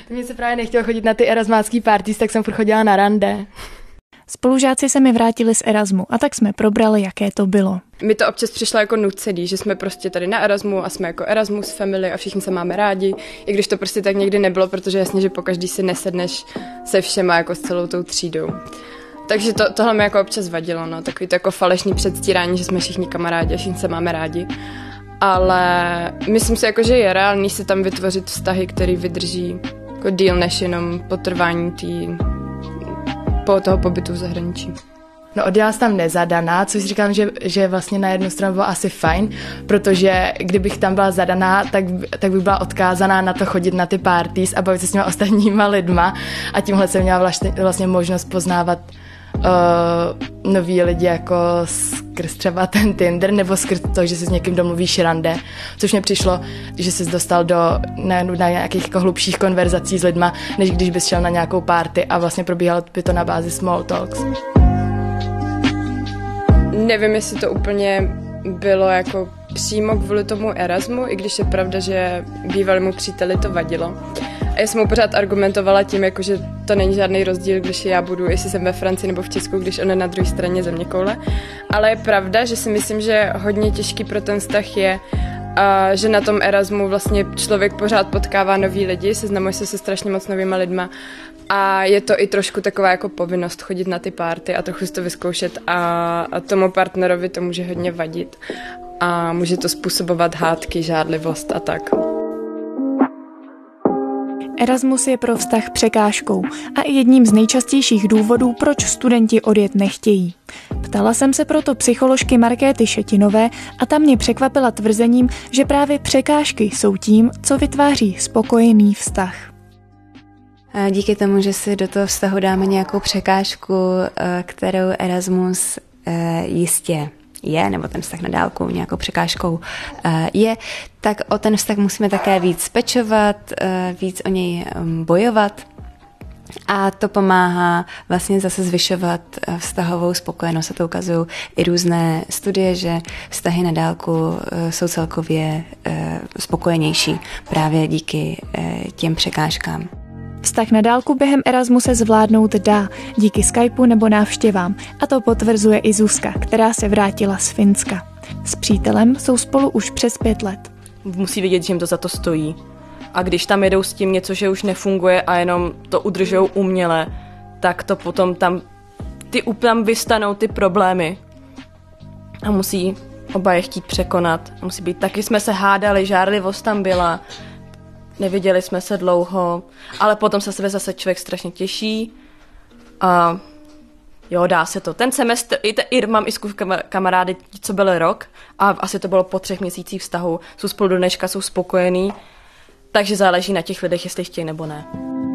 Mně se právě nechtělo chodit na ty erasmácký parties, tak jsem furt chodila na rande. Spolužáci se mi vrátili z Erasmu a tak jsme probrali, jaké to bylo. Mi to občas přišlo jako nucený, že jsme prostě tady na Erasmu a jsme jako Erasmus family a všichni se máme rádi, i když to prostě tak někdy nebylo, protože jasně, že pokaždý si nesedneš se všema jako s celou tou třídou. Takže tohle mi jako občas vadilo, no, takový to jako falešný předstírání, že jsme všichni kamarádi a všichni se máme rádi. Ale myslím si jako, že je reálný si tam vytvořit vztahy, které vydrží jako díl než jenom potrvání po toho pobytu v zahraničí. No odjela jsem tam nezadaná, což říkám, že vlastně na jednu stranu bylo asi fajn, protože kdybych tam byla zadaná, tak bych byla odkázaná na to chodit na ty parties a bavit se s těma ostatníma lidma a tímhle jsem měla vlastně možnost poznávat noví lidi jako skrz třeba ten Tinder nebo skrz to, že si s někým domluvíš rande, což mě přišlo, že jsi dostal na nějakých jako hlubších konverzací s lidma, než když bys šel na nějakou party a vlastně probíhalo by to na bázi small talks. Nevím, jestli to úplně bylo jako přímo kvůli tomu Erasmu, i když je pravda, že bývalému příteli to vadilo. A já jsem mu pořád argumentovala tím, jako, že to není žádný rozdíl, když já budu, jestli jsem ve Francii nebo v Česku, když on je na druhé straně zeměkoule. Ale je pravda, že si myslím, že hodně těžký pro ten vztah je, že na tom Erasmu vlastně člověk pořád potkává nový lidi, seznamuje se strašně moc novýma lidma a je to i trošku taková jako povinnost chodit na ty party a trochu si to vyzkoušet a tomu partnerovi to může hodně vadit a může to způsobovat hádky, žádlivost a tak. Erasmus je pro vztah překážkou a i jedním z nejčastějších důvodů, proč studenti odjet nechtějí. Ptala jsem se proto psycholožky Markéty Šetinové a ta mě překvapila tvrzením, že právě překážky jsou tím, co vytváří spokojený vztah. Díky tomu, že si do toho vztahu dáme nějakou překážku, kterou Erasmus jistě je, nebo ten vztah na dálku nějakou překážkou je, tak o ten vztah musíme také víc pečovat, víc o něj bojovat a to pomáhá vlastně zase zvyšovat vztahovou spokojenost a to ukazují i různé studie, že vztahy na dálku jsou celkově spokojenější právě díky těm překážkám. Vztah na dálku během Erasmu se zvládnout dá díky Skypeu nebo návštěvám a to potvrzuje i Zuzka, která se vrátila z Finska. S přítelem jsou spolu už přes 5 let. Musí vidět, že jim to za to stojí. A když tam jedou s tím něco, že už nefunguje a jenom to udržou uměle, tak to potom tam vystanou ty problémy. A musí oba je chtít překonat. Musí být, taky jsme se hádali, žárlivost tam byla. Neviděli jsme se dlouho, ale potom se sebe zase člověk strašně těší a jo, dá se to. Ten semestr, mám i kamarády, co byli rok a asi to bylo po 3 měsících vztahu, jsou spolu do dneška, jsou spokojení, takže záleží na těch lidech, jestli chtějí nebo ne.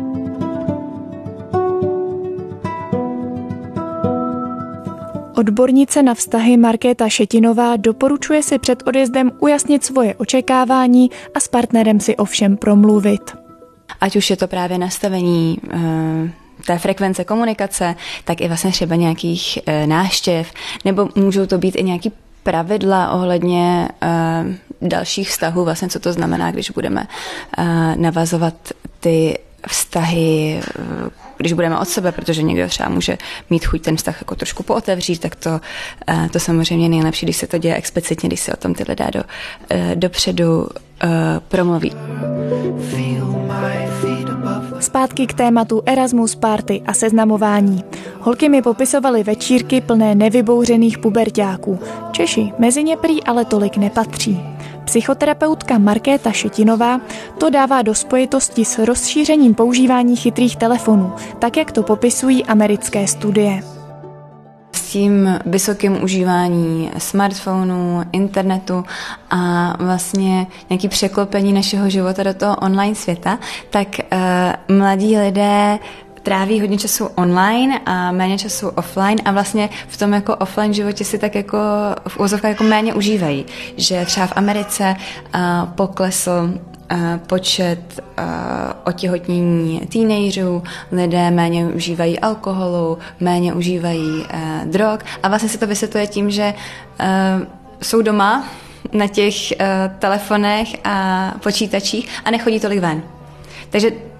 Odbornice na vztahy Markéta Šetinová doporučuje si před odjezdem ujasnit svoje očekávání a s partnerem si o všem promluvit. Ať už je to právě nastavení té frekvence komunikace, tak i vlastně třeba nějakých návštěv, nebo můžou to být i nějaký pravidla ohledně dalších vztahů, vlastně co to znamená, když budeme navazovat ty vztahy, když budeme od sebe, protože někdo třeba může mít chuť ten vztah jako trošku pootevřít, tak to samozřejmě nejlepší, když se to děje explicitně, když se o tom ty lidé dopředu promluví. Zpátky k tématu Erasmus party a seznamování. Holky mi popisovaly večírky plné nevybouřených puberťáků. Češi mezi ně prý ale tolik nepatří. Psychoterapeutka Markéta Šetinová to dává do spojitosti s rozšířením používání chytrých telefonů, tak jak to popisují americké studie. S tím vysokým užívání smartphonů, internetu a vlastně nějaké překlopení našeho života do toho online světa, tak mladí lidé tráví hodně času online a méně času offline a vlastně v tom jako offline životě si tak jako v úvozovkách jako méně užívají. Že třeba v Americe poklesl počet otěhotnění teenagerů, lidé méně užívají alkoholu, méně užívají drog a vlastně se to vysvětluje tím, že jsou doma na těch telefonech a počítačích a nechodí tolik ven. Takže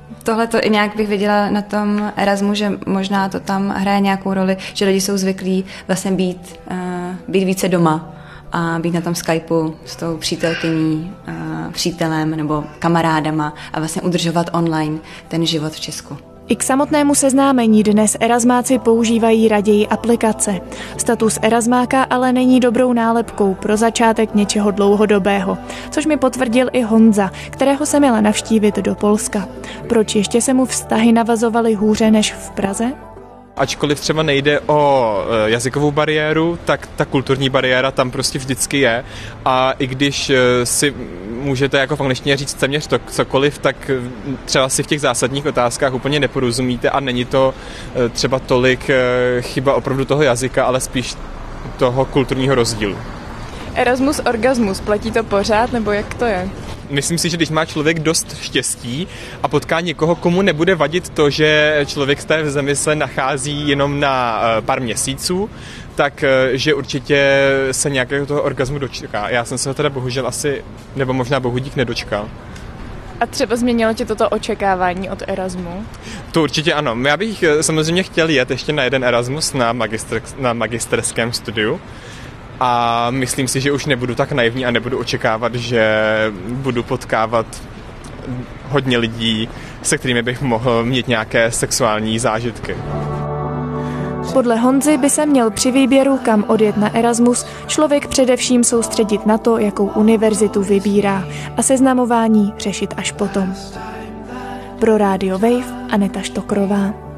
Tohle to i nějak bych viděla na tom Erasmu, že možná to tam hraje nějakou roli, že lidi jsou zvyklí vlastně být více doma a být na tom Skypeu s tou přítelkyní, přítelem nebo kamarádama a vlastně udržovat online ten život v Česku. I k samotnému seznámení dnes erasmáci používají raději aplikace. Status erasmáka ale není dobrou nálepkou pro začátek něčeho dlouhodobého, což mi potvrdil i Honza, kterého jsem jela navštívit do Polska. Proč ještě se mu vztahy navazovaly hůře než v Praze? Ačkoliv třeba nejde o jazykovou bariéru, tak ta kulturní bariéra tam prostě vždycky je. A i když si můžete jako v angličtině říct téměř cokoliv, tak třeba si v těch zásadních otázkách úplně neporozumíte a není to třeba tolik chyba opravdu toho jazyka, ale spíš toho kulturního rozdílu. Erasmus, orgasmus, platí to pořád, nebo jak to je? Myslím si, že když má člověk dost štěstí a potká někoho, komu nebude vadit to, že člověk z té zemi se nachází jenom na pár měsíců, tak že určitě se nějakého toho orgasmu dočká. Já jsem se ho teda bohužel asi, nebo možná bohudík nedočkal. A třeba změnilo tě toto očekávání od Erasmu? To určitě ano. Já bych samozřejmě chtěl jet ještě na jeden Erasmus na magisterském studiu. A myslím si, že už nebudu tak naivní a nebudu očekávat, že budu potkávat hodně lidí, se kterými bych mohl mít nějaké sexuální zážitky. Podle Honzy by se měl při výběru, kam odjet na Erasmus, člověk především soustředit na to, jakou univerzitu vybírá a seznamování řešit až potom. Pro Radio Wave Aneta Štokrová.